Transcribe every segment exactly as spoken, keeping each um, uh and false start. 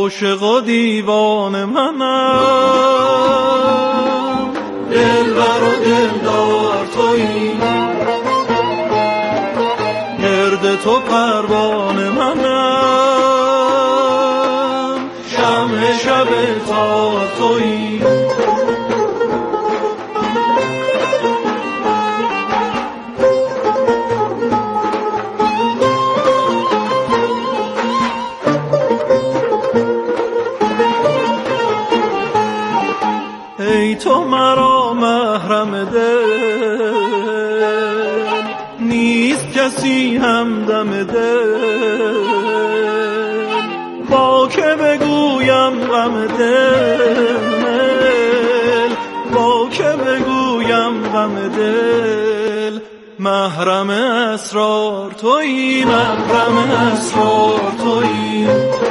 عاشق و دیوان منم، دلبر و دلدار تویی، گرد تو پروانه منم، شمع شب تار تویی. ای تو مرا محرم دل، نیست کسی همدم دل، با که بگویم غم دل، با که بگویم غم دل. محرم اسرار تویی، محرم اسرار تویی.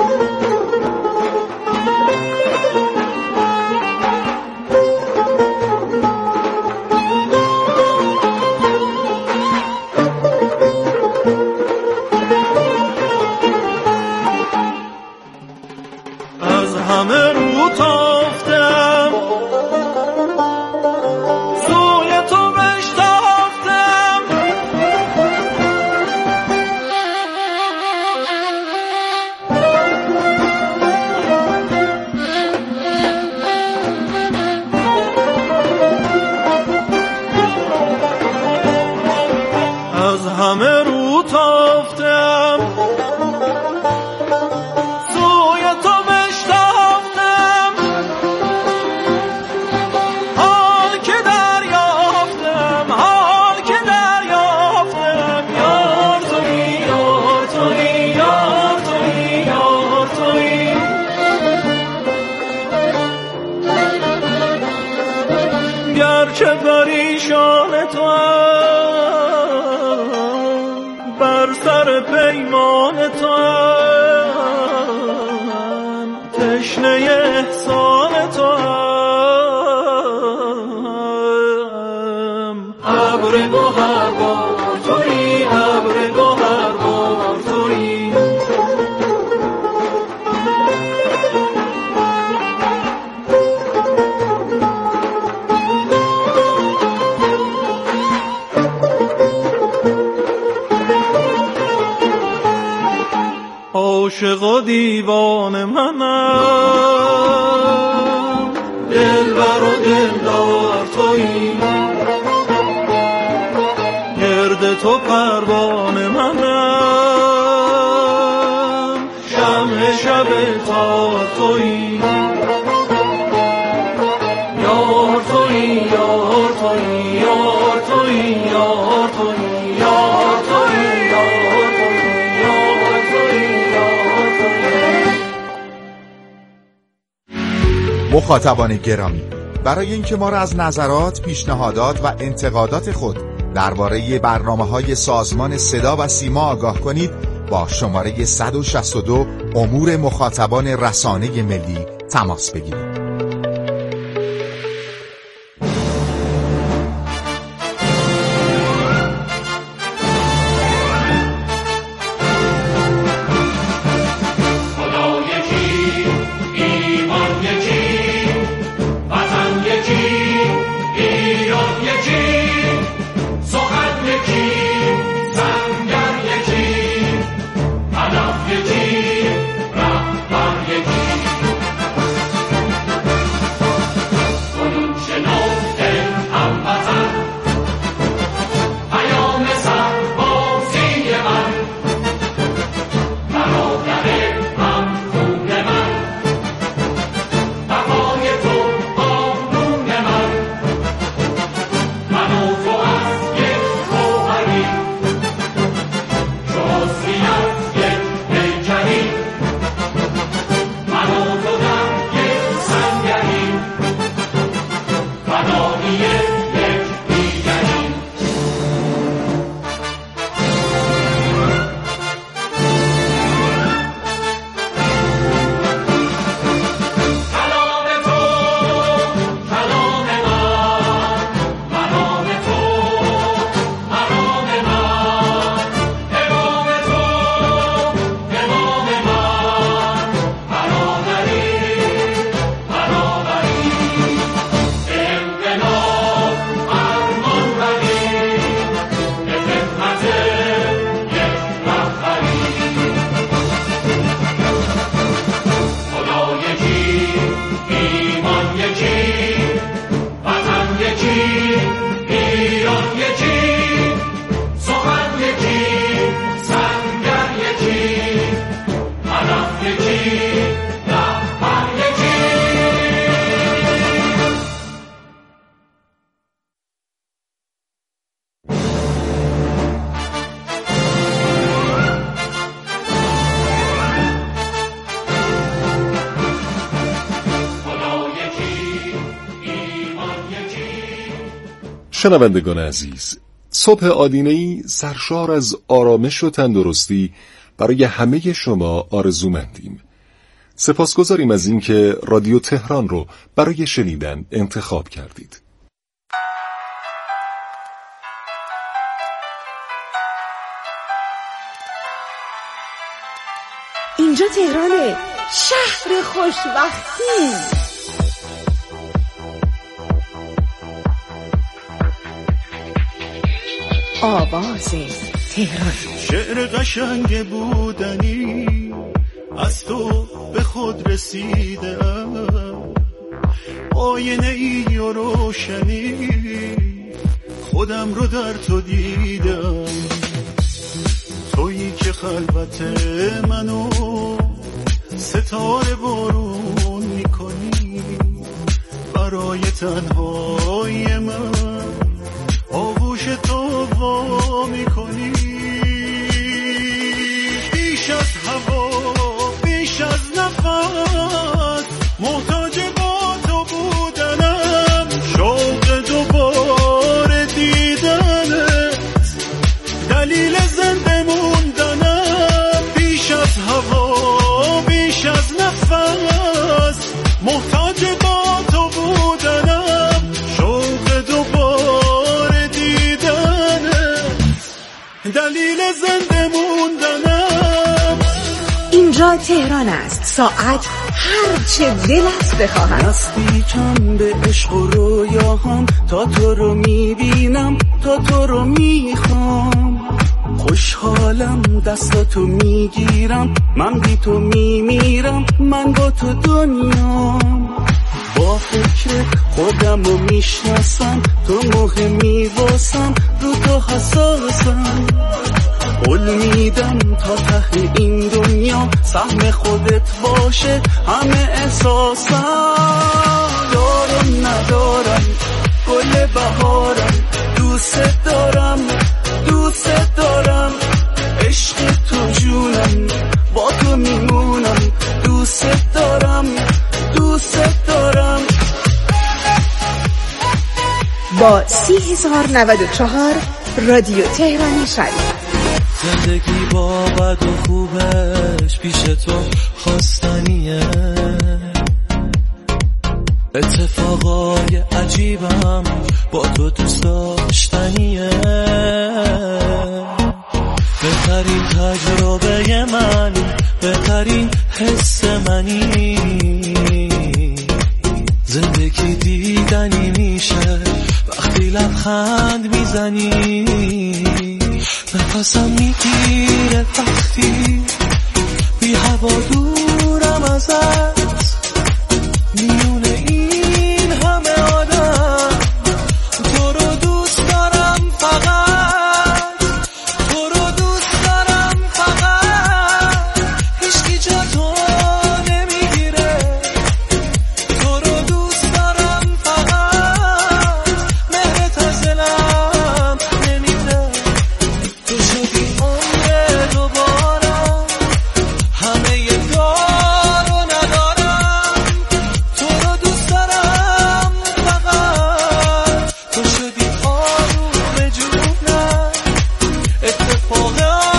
همه رو تافتم، سوی تو بشتافتم، از همه رو تافتم، گرچه پریشان تو هم، بر سر پیمان تو هم، تشنه احسان تو هم. ابر گوهربار تویی، ابر گوهربار تویی. عاشق و دیوان منم، دلبر و دلدار تویی، گرد تو پروانه منم، شمع شب تار تویی. یار تویی، یار تویی، یار تویی، یار تویی، یار تویی، یار تویی. مخاطبان گرامی، برای اینکه ما را از نظرات، پیشنهادات و انتقادات خود درباره برنامه‌های سازمان صدا و سیما آگاه کنید، با شماره صد و شصت و دو امور مخاطبان رسانه ملی تماس بگیرید. شنوندگان عزیز، صبح آدینه‌ای سرشار از آرامش و تندرستی برای همه شما آرزومندیم. سپاسگزاریم از اینکه رادیو تهران رو برای شنیدن انتخاب کردید. اینجا تهرانه، شهر خوشبختی. آواز تهران. شعر قشنگ بودنی از تو به خود رسیدم، آینه ای و روشنی خودم رو در تو دیدم. تویی که خلوت منو ستاره بارون میکنی، برای تنهای من آغوش تو وا میکنی. بیش از هوا بیش از نفس محتاج با تو بودنم، شوق دوباره دیدنت دلیل زنده موندنم. بیش از هوا بیش از نفس محتاج با تو بودنم، شوق دوباره دیدنت دلیل زنده موندنم. اینجا تهران است، ساعت هر چه دلت بخواهد. نزدیکم به عشق و رویاهام، تا تو رو میبینم تا تو رو میخوام. خوشحالم دستاتو میگیرم، من بی تو میمیرم، من با تو دنیام. با فکر خودم رو میشناسم، تو مهمی واسم، رو تو حساسم. قول میدم تا ته این دنیا سهم خودت باشه همه احساسم. دارم ندارم گل بهارم، دوست دارم دوست دارم، عشق تو جونم، با تو میمونم، دوست دارم دوست دارم. با سی هزار نود و چهار رادیو تهران شریف. زندگی با بد و خوبش پیش تو خواستنیه، اتفاقای عجیبم با تو دوست داشتنیه. بهترین تجربه من، بهترین حس منی، زندگی دیدنی میشه وقتی لبخند میزنی. نفسم میگیره وقتی بی هوا دورم ازت، میونه این همه آدم تو رو دوست دارم، فقط تو رو دوست دارم، فقط هیچکی جا تو نمیگیره. تو رو دوست دارم، فقط مهرت از دلم نمیره. تو شدی عمر دوبارم، همه دار و ندارم، تو رو دوست دارم، فقط تو شدی آروم جونم، اتفاق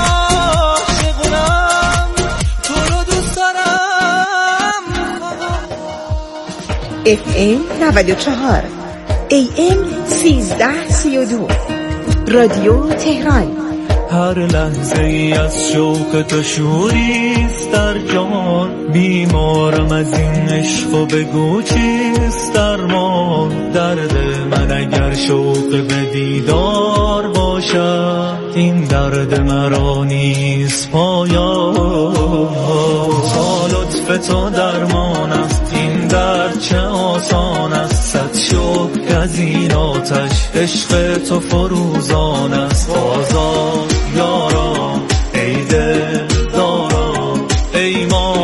عاشقونم، تو رو دوست دارم، فقط. اف ام نود و چهار، ای ام سیزده سی و دو، رادیو تهران. هر لحظه ای از شوق تو شوریست در جان، بیمارم از این عشق و بگو چیست درمان. درد من اگر شوق به دیدار باشد، این درد مرا نیست پایان. تا لطف تو درمان است این درد چه آسان است، صد شکر از این آتش عشق تو فروزان است. بازار یارا ای دل دارا ای ما،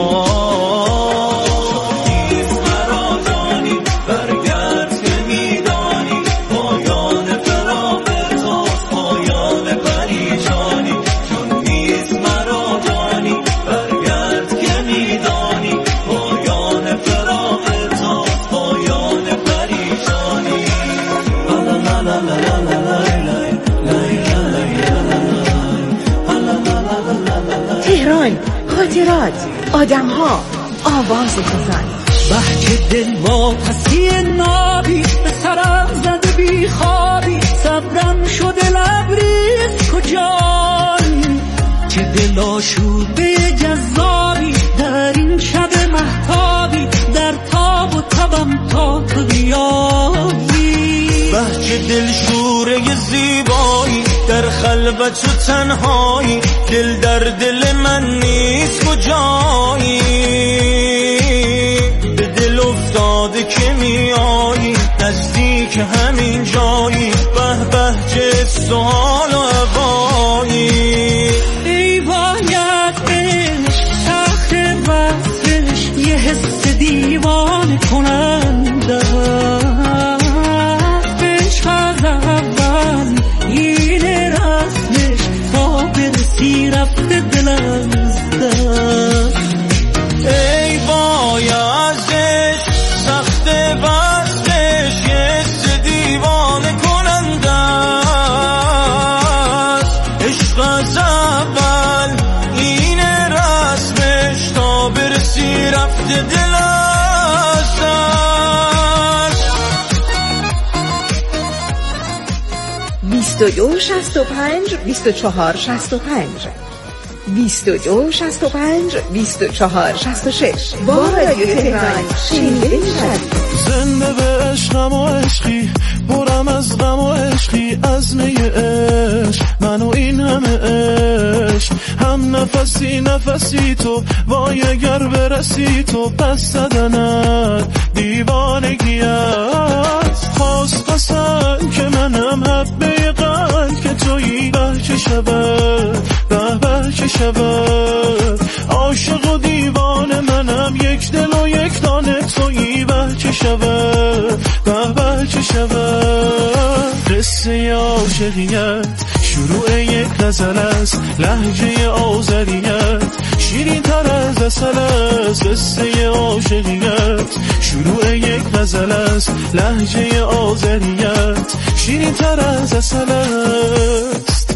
نیز مرا دانی برگرد که میدانی، پایان فراق تو پایان پریشانی. چون نیز مرا دانی برگرد که میدانی، پایان فراق تو پایان پریشانی. لا لا لا لا لا. زمان، خاطرات، آدم‌ها، آواز تهران. بحک دل ما پسی نابی به سرم زده بی خوابی، صبرم شده لبریز کجایی که دل آشوده جذابی در این شب مهتابی، در تاب و تبم تا تو بیایی. بحک دل شوره زیبایی در خلوت و تنهایی، دل در دل من نیست کجایی، به دل افتاده که میایی نزدیک همین جایی، به بهجه سوال و هوایی. ای باید عشق سخت وقتش یه حس دیوانه کننده، عشق از اول این رسمش تا برسی رفته دل از دست. ای بایدش سخت وصلش یه حس دیوانه کننده است، عشق از اول این رسمش تا برسی رفته دل از دست. بیست و دو شصت و پنج بیست و چهار شصت و پنج بیست و دو شصت و پنج بیست و چهار شصت و شش با رادیو تهران شنیده می‌شوید. زنده به عشقم و عشقی برم از غم و عشقی، از می عشق من و این همه عشق، هم نفسی نفسی تو وای اگر برسی تو، پس زدنت دیوانگی است. خواست قسم که منم حبه قلب که تویی، به چه شود به به چه شود، عاشق و دیوان منم یک دل و یک دانه تویی، به چه شود به به چه شود. قصه عاشقیت شروع یک غزل است، لهجه آذریت شیرین تر از عسل است. قصه عاشقیت شروع یک غزل است، لهجه آذریت شیرین تر از عسل است.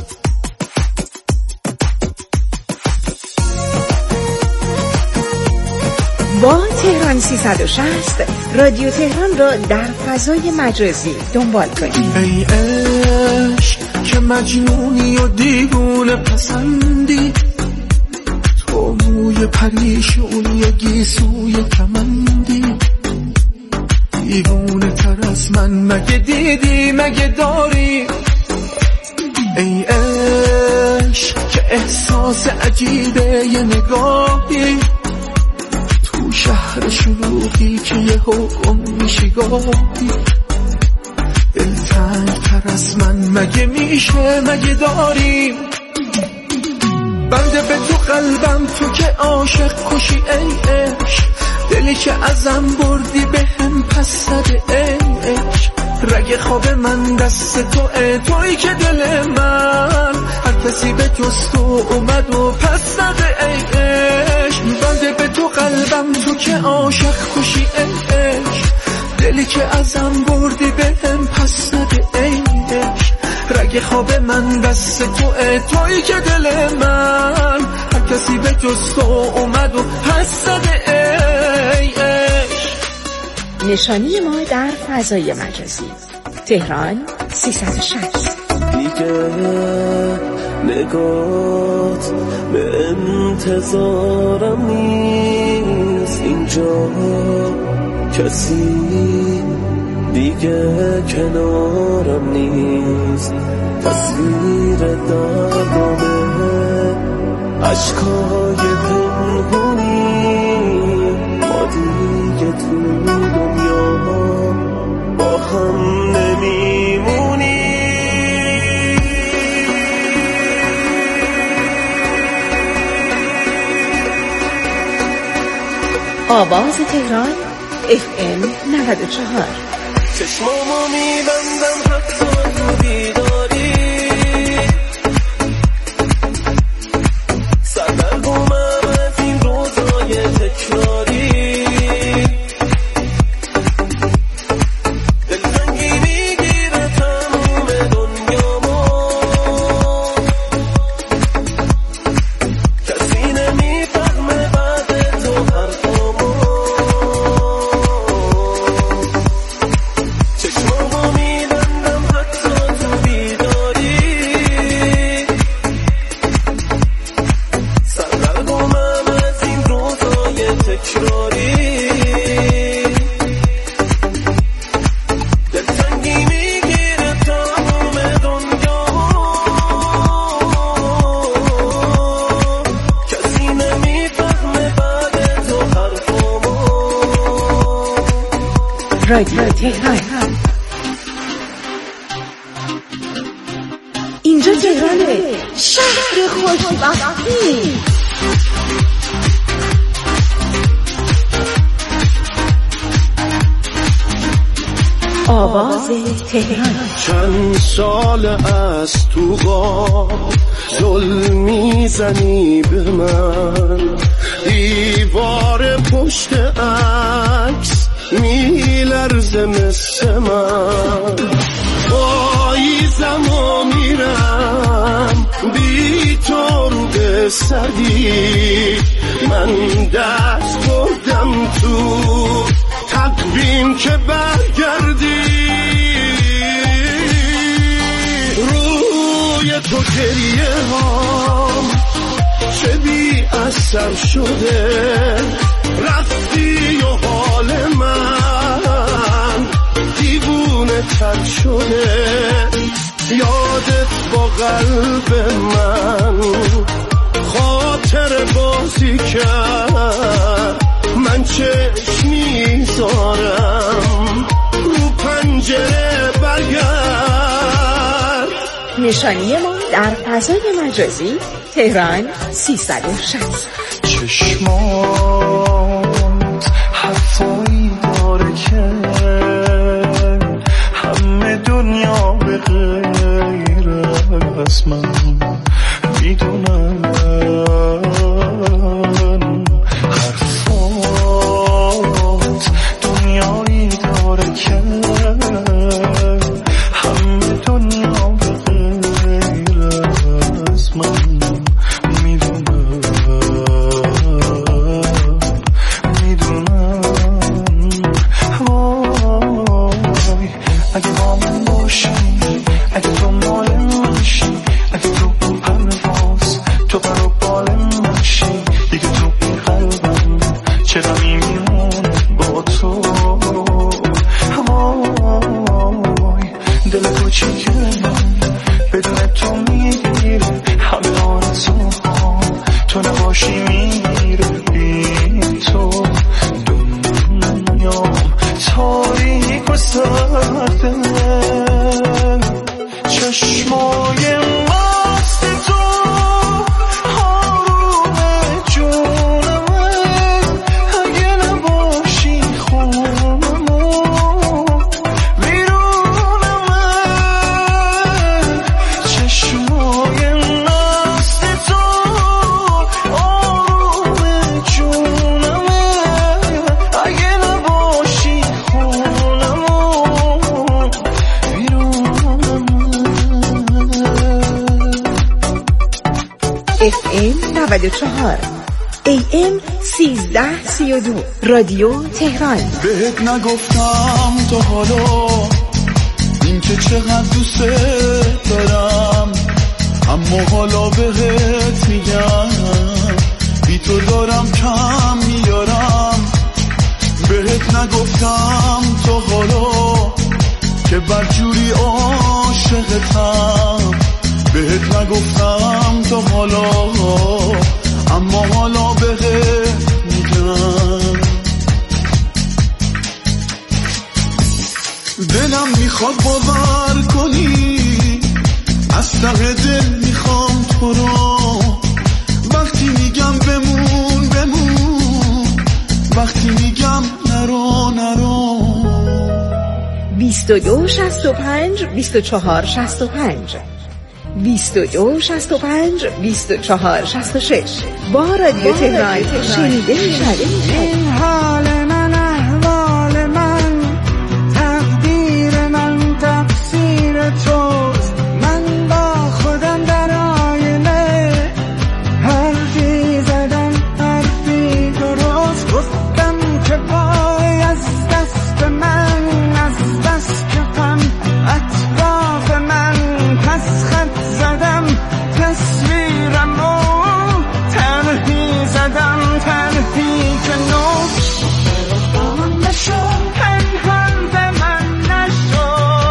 با تهران سیصد و شصت رادیو تهران را در فضای مجازی دنبال کنید. ای عشق که مجنونی و دیوونه پسندی، تو موی پریشونی و گیسوی کمندی، دیوونه تر از من مگه دیدی مگه داری. ای عشق که احساس عجیبه یه نگاهی، تو شهر شلوغی که یه حکم میشی گاهی، دلتنگ تر از من مگه میشه مگه داری. بنده به تو قلبم تو که عاشق کشی ای عشق، دلی که ازم بردی به هم پس زده ای عشق، رگ خواب من دست تو ای توی که دل من هر کسی به جز تو اومد و پس زده ای عشق. بنده به تو قلبم تو که عاشق کشی ای عشق، دلی که ازم بردی به هم پس زده ای عشق، رگ خواب من دست تو ای توی که دل من هر کسی به جز تو اومد و پس زده ای عشق. نشانی ما در فضای مجازی تهران سیصد و شصت. دیگه نگات به انتظارم نیست، اینجا کسی دیگه کنارم نیست، تصویر دردامه عشقای پنهونی، ما دیگه تو دنیا با هم نمیمونی. آواز تهران اف ام نود و چهار. چشمامو میبندم حتی تو بیداری، سردرگمم از این روزای تکراری، دلتنگی میگیره تموم دنیامو، کسی نمی رادیو تهران. اینجا تهرانه، شهر خوشبختی. آواز تهران. چند سال از تو غاب ظلم میزنی به من، دیوار پشت عکس میلرزه مثل من، پاییزم و میرم بی تو رو به سدی، من دست بردم تو تقویم که برگردی، روی تو گریه هام چه بی اثر شده، رفتی و حال من دیوونه تر شده، یادت با قلب من خاطر بازی کرد، من چشم میذارم رو پنجره برگرد. نشانی ما در فضای مجازی تهران سیصد و شصت. چشمات حرفایی داره که همه دنیا به غیر از من میدونن، حرفات دنیایی داره که همه دنیا به غیر از من میدونن، میدونن. وای اگه با من باشی، اگه تو مال منشی، اگه تو این پرواز تو برو بال منشی، دیگه تو این قلبم چه غمی میمونه با تو. وای دل کوچیک من بدون تو میگیره همه آرزوها، تو نباشی میره بی تو دنیام تاریک و سرده، چشمای مست تو آروم جونمه، اگه نباشی خونمون بیرونمه، چشمای مست تو آروم جونمه، اگه نباشی خونمون بیرونمه. اف ام نود و چهار، ای ام سیزده سی و دو، رادیو تهران. بهت نگفتم تا حالا این که چقدر دوست دارم، اما حالا بهت میگم بی تو دارم کم میارم. بهت نگفتم تا حالا که بدجوری عاشقتم، بهت نگفتم تا حالا اما حالا بهت میگم. دلم میخواد باور کنی، از ته دل میخوام تو رو، وقتی میگم بمون بمون، وقتی میگم نرو نرو. بیست و دو شصت و پنج بیست و چهار شصت و پنج، بیست و دو شصت و پنج بیست و چهار شصت و شش. با رادیو تهران شنیده میشوید. این حال من، احوال من، تقدیر من، تقصیر توست. من با خودم در آینه حرفی زدم، حرفی درست گفتم که وای از دست من، از دست کفم اطراف من، پس خط زدم تصویرم و تنهی زدم، تنهی که نوش من نشو، پنهان به من نشو،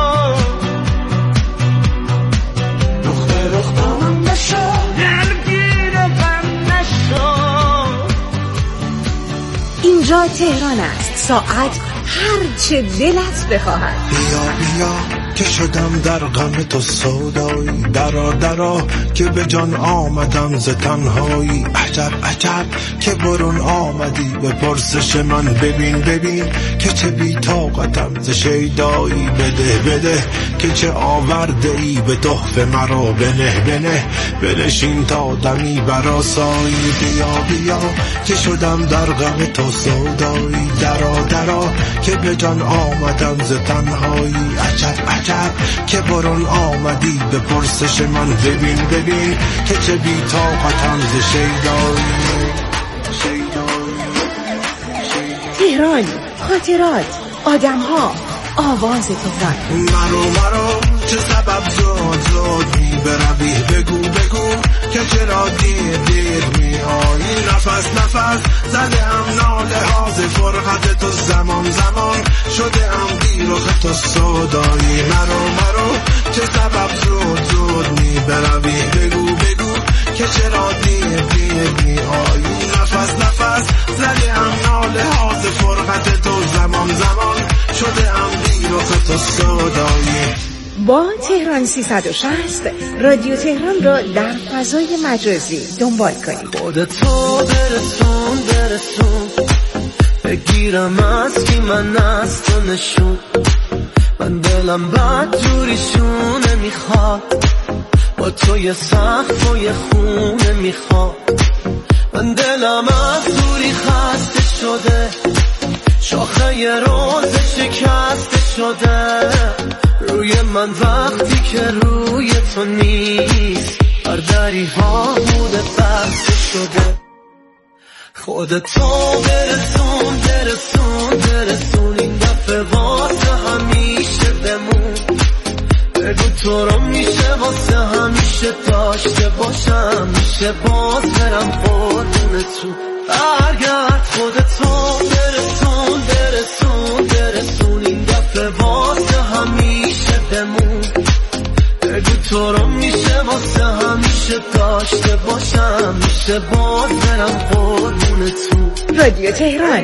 دختر دخترم نشو، درگیر من نشو. اینجا تهران است. ساعت هرچه دلت بخواهد. بیا بیا که شدم در غم تو سودایی، درا درا که به جان آمدم ز تنهایی. عجب عجب که برون آمدی به پرسش من، ببین ببین که چه بی طاقتم ز شیدایی. بده بده که چه آورده ای به تحفه مرا، بنه بنه بنشین تا دمی برآسایی. بیا بیا که شدم در غم تو سودایی، درا درا که به جان آمدم ز تنهایی. عجب عجب که برون آمدی به پرسش من، ببین ببین که چه بی طاقتم ز شیدایی. تهران، خاطرات، آدم‌ها، آواز تهران. مرو مرو چه سبب زود زود می بروی، بگو بگو که چرا دیر دیر می آیی. نفس نفس زده هم ناله ها ز فرقت تو، زمان زمان شده هم بیرخ تو سودایی. مرو مرو چه سبب زود زود می بروی، بگو بگو که چرا دیر دیر می آیی. نفس نفس زده هم ناله ها ز فرقت تو، زمان زمان شده هم بیرخ تو سودایی. با تهران سیصد و شصت رادیو تهران را در فضای مجازی دنبال کنید. خودتو برسون برسون بگیرم از کی من از تو نشون. من دلم بد جوری شونه میخواد، با تو یه سخت و یه خونه میخواد. من دلم از دوری خسته شده، شاخه یه روز شکسته شده. روی من وقتی که روی تو نیست، هر دری ها بوده بسته شده. خودتو برسون برسون برسون، این دفعه واسه همیشه بمون. بگو تو رو میشه واسه همیشه داشته باشم، میشه باز برم قربون تو. برگرد خودتو برسون برسون برسون، این دفعه واسه همیشه بمون. بگو تو رو میشه واسه همیشه داشته باشم، میشه باز برم قربون تو. رادیو تهران.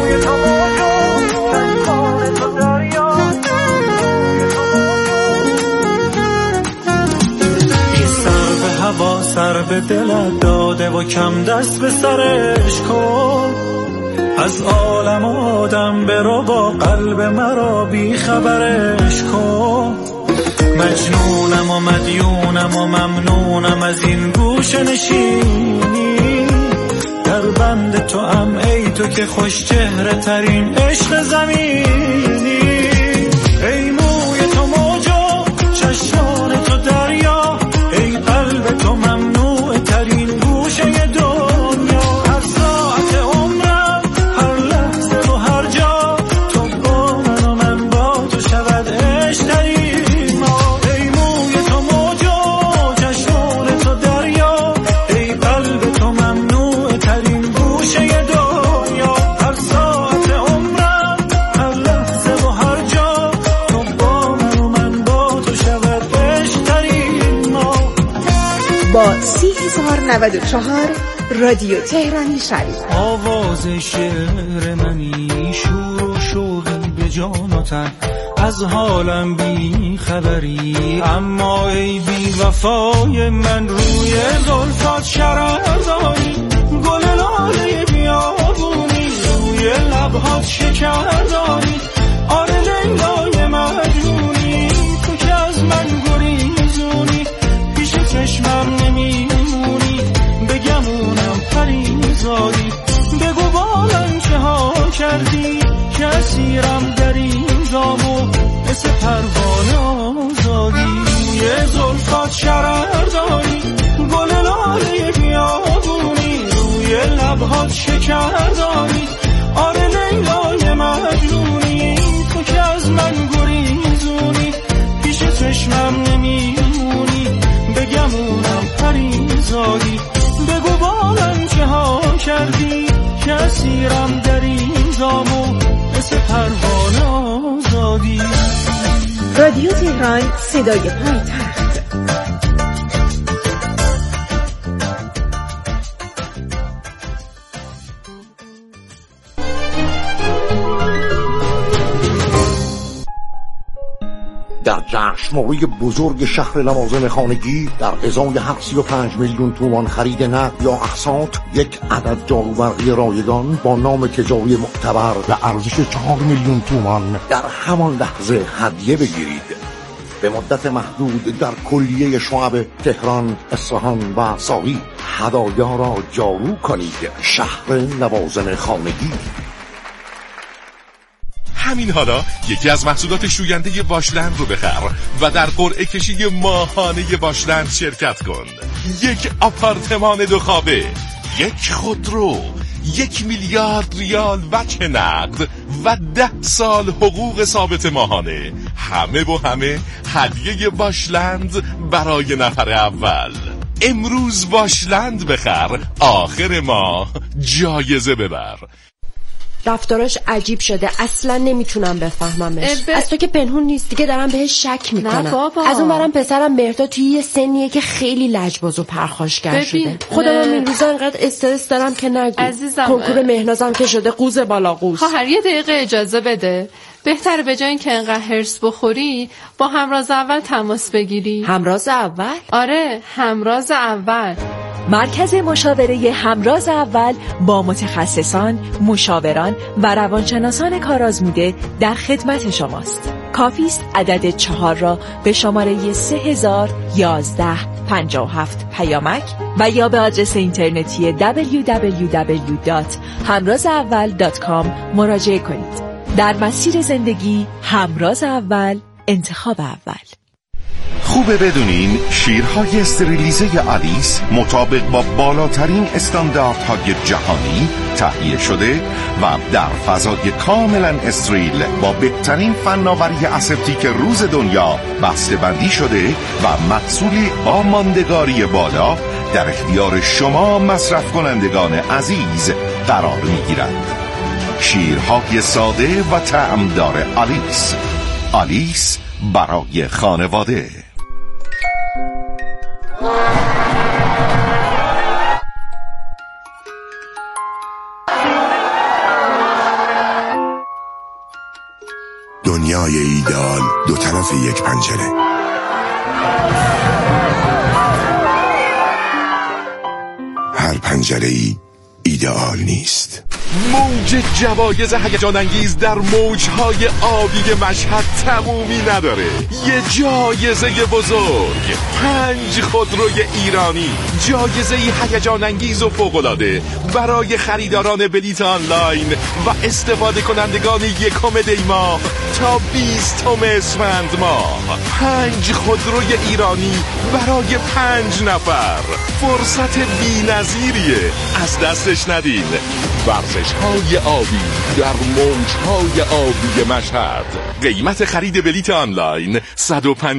هوا سر به دلت داده و کم دست به سرش کن. از عالم آدم برو با قلب مرا بی خبرش کن. مجنونم و مدیونم و ممنونم از این گوشه نشینی. در بند تو ام ای تو که خوش چهره ترین عشق زمینی. ای موی تو موجا، چشمان تو دریا، ای قلب تو ممنوع ترین گوشه دنیا. هر ساعت عمرم، هر لحظه و هر جا، تو با من و من با تو شود عشق ترین ما. ای موی تو موجا، چشمان تو دریا، ای قلب تو ممنوع ترین گوشه دنیا. هر ساعت عمرم، هر لحظه و هر جا، تو با من و من با تو شود عشق ترین ما. با سی هزار نود و چهار رادیو تهرانی شریف. آواز شعر منی، شور و شوقی به جان و تن، از حالم بی خبری. اما ای بی وفای من، روی زلفات شرر داری. گل لاله بیابونی، روی لبهات شکر داری. آره لیلای مجنونی، تو که از من گریزونی. پیش چشمم نمیمونی، بگمونم پریزادی. بگو بالن چه ها کردی، که اسیرم در این جامو، مثل پروانه آزادی. یه زلفات شرر داری، گل لاله بیابونی، روی لبهات شکر داری. آره لیلای مجنونی، تو که از من گریزونی. پیش چشمم نمیمونی، بگمونم پریزادی. بگو بالن چه ها کردی، که اسیرم در این جامو، مثل پروانه آزادی. رادیو تهران، صدای پایتخت. در جشنواره بزرگ شهر لوازم خانگی در ازای هر سی و پنج میلیون تومان خرید نقد یا اقساط یک عدد جاروبرقی رایگان با نام تجاری معتبر به ارزش چهار میلیون تومان در همان لحظه هدیه بگیرید. به مدت محدود در کلیه شعب تهران، اصفهان و ساری هدایا را جارو کنید. شهر لوازم خانگی. همین حالا یکی از محصولات شوینده واشلند رو بخر و در قرعه کشی ماهانه واشلند شرکت کن. یک آپارتمان دو خوابه، یک خودرو، یک میلیارد ریال وجه نقد و ده سال حقوق ثابت ماهانه، همه و همه هدیه واشلند برای نفر اول. امروز واشلند بخر، آخر ماه جایزه ببر. رفتاراش عجیب شده، اصلا نمیتونم بفهممش. ب... از تو که پنهون نیست دیگه، دارم بهش شک میکنم. از اون برم پسرم مهرداد توی یه سنیه که خیلی لجباز و پرخاشگر شده. خودم هم این روزا انقدر استرس دارم که نگو. عزیزم کنکور مهنازم که شده قوز بالا قوز. خواهر یه دقیقه اجازه بده. بهتره به جای اینکه انقدر هرس بخوری با همراز اول تماس بگیری. همراز اول؟ آره، همراز اول. مرکز مشاوره همراز اول با متخصصان، مشاوران و روانشناسان کارآزموده در خدمت شماست. کافی است عدد چهار را به شماره سه هزار یازده پنجاه و هفت پیامک و یا به آدرس اینترنتی دبلیو دبلیو دبلیو دات همراز اول دات کام مراجعه کنید. در مسیر زندگی همراز اول، انتخاب اول. خوبه بدونین شیرهای استریلیزه آلیس مطابق با بالاترین استانداردهای جهانی تهیه شده و در فضای کاملا استریل با بهترین فناوری اسپتیک روز دنیا بسته‌بندی شده و محصولی با ماندگاری بالا در اختیار شما مصرف کنندگان عزیز قرار می‌گیرد. شیرهای ساده و طعمدار آلیس. آلیس برای خانواده. دنیای ایدئال دو طرف یک پنجره. هر پنجره‌ای ایدئال نیست. موج جوایز هیجان انگیز در موجهای آبی مشهد تمومی نداره. یه جایزه بزرگ، پنج خودروی ایرانی، جایزه هیجان انگیز و فوق‌العاده برای خریداران بلیت آنلاین و استفاده کنندگان یکم دی ماه تا بیستم اسفند ماه. پنج خودروی ایرانی برای پنج نفر. فرصت بی‌نظیریه، از دستش ندین. ورزش های آبی در موج های آبی مشهد. قیمت خرید بلیت آنلاین صد و پنجاه